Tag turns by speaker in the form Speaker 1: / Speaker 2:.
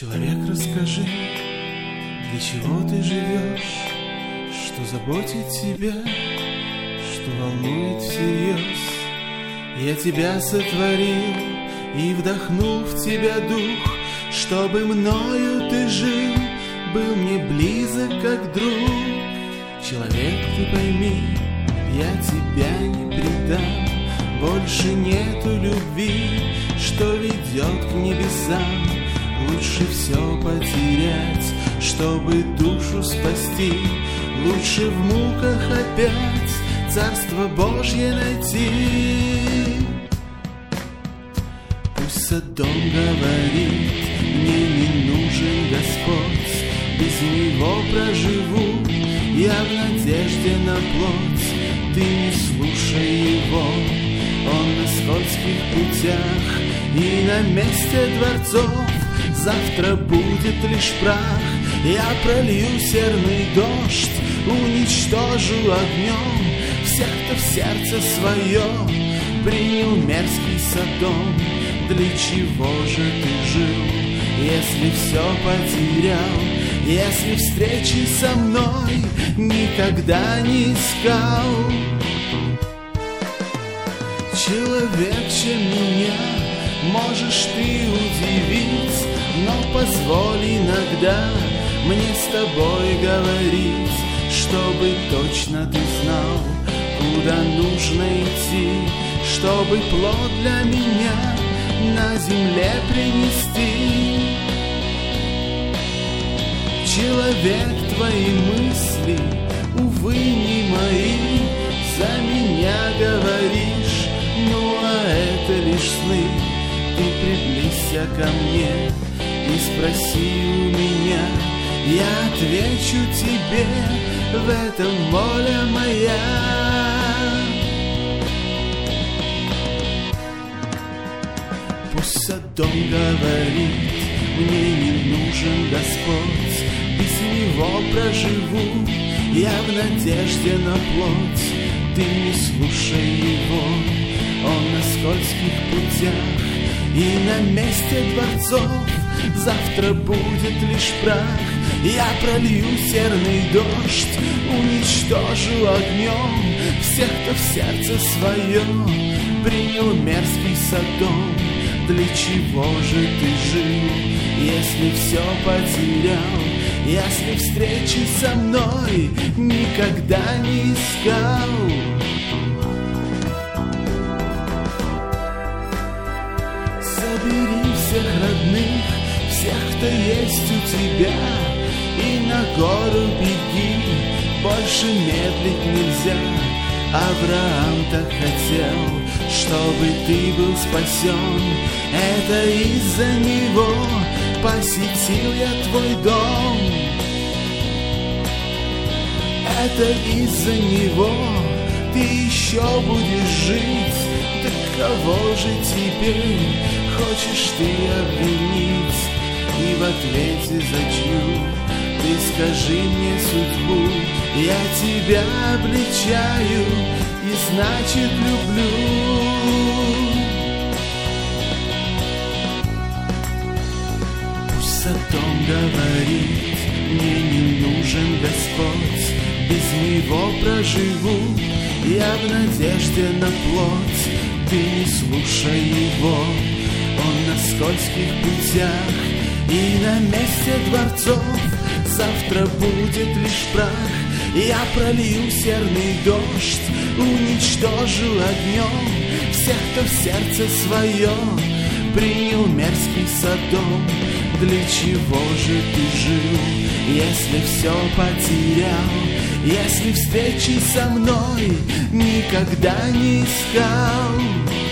Speaker 1: Человек, расскажи, для чего ты живешь, что заботит тебя, что волнует всерьез. Я тебя сотворил и вдохнул в тебя дух, чтобы мною ты жил, был мне близок как друг. Человек, ты пойми, я тебя не предам, больше нету любви, что ведет к небесам. Лучше все потерять, чтобы душу спасти, лучше в муках опять Царство Божье найти. Пусть Содом говорит, мне не нужен Господь, без Него проживу я в надежде на плоть. Ты не слушай Его, Он на скользких путях и на месте дворцов. Завтра будет лишь прах, я пролью серный дождь, уничтожу огнем всех, кто в сердце свое принял мерзкий Содом. Для чего же ты жил, если все потерял, если встречи со мной никогда не искал? Человек, чем меня можешь ты удивить, но позволь иногда мне с тобой говорить, чтобы точно ты знал, куда нужно идти, чтобы плод для меня на земле принести. Человек, твои мысли, увы, не мои, за меня говоришь, ну а это лишь сны. Ты приблизься ко мне и спроси у меня, я отвечу тебе, в этом воля моя. Пусть Содом говорит, мне не нужен Господь, без Него проживу я в надежде на плоть. Ты не слушай Его, Он на скользких путях и на месте дворцов. Завтра будет лишь прах, я пролью серный дождь, уничтожу огнем всех, кто в сердце своем принял мерзкий Содом. Для чего же ты жил, если все потерял, если встречи со мной никогда не искал? Собери всех родных, всех, кто есть у тебя, и на гору беги, больше медлить нельзя. Авраам так хотел, чтобы ты был спасен, это из-за него посетил я твой дом. Это из-за него ты еще будешь жить. Так кого же теперь хочешь ты обвинить? И в ответе за чью ты скажи мне судьбу? Я тебя обличаю и значит люблю. Пусть Содом говорит, мне не нужен Господь, без Него проживу я в надежде на плоть. Ты не слушай Его, Он на скользких путях и на месте дворцов. Завтра будет лишь прах, я пролью серный дождь, уничтожу огнем всех, кто в сердце своем принял мерзкий Содом. Для чего же ты жил, если все потерял, если встречи со мной никогда не искал?